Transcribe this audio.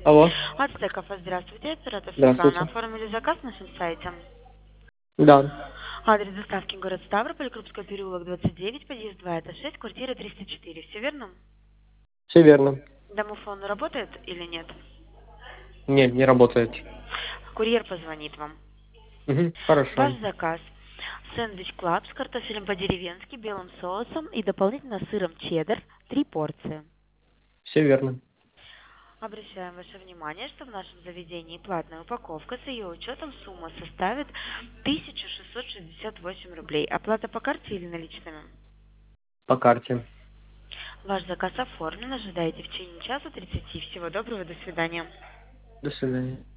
Алло, От Стекофа, здравствуйте, оператор Светлана. здравствуйте. Оформили заказ на нашем сайте. Да, Адрес доставки город Ставрополь, Крупский переулок 29, подъезд 2, это 6, квартира 304. Все верно? все верно. Домофон работает или нет? Не, не работает. Курьер позвонит вам. Угу, Ваш хорошо. заказ. Сэндвич Клаб с картофелем по-деревенски, белым соусом и дополнительно сыром чеддер. 3 порции. Все верно. Обращаем ваше внимание, что в нашем заведении платная упаковка с ее учетом сумма составит 1668 рублей. Оплата по карте или наличными? По карте. Ваш заказ оформлен. Ожидайте в течение часа 30. Всего доброго, до свидания. До свидания.